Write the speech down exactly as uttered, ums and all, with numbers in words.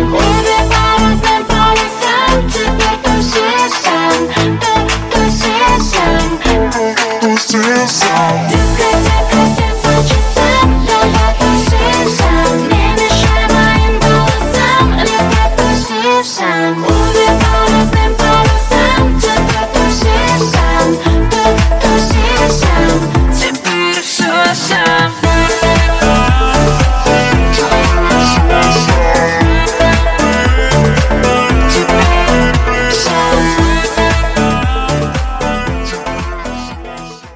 Небе по разным полюсам, теперь тусуешь сам, ту- тусуешь сам. Тусуешь сам.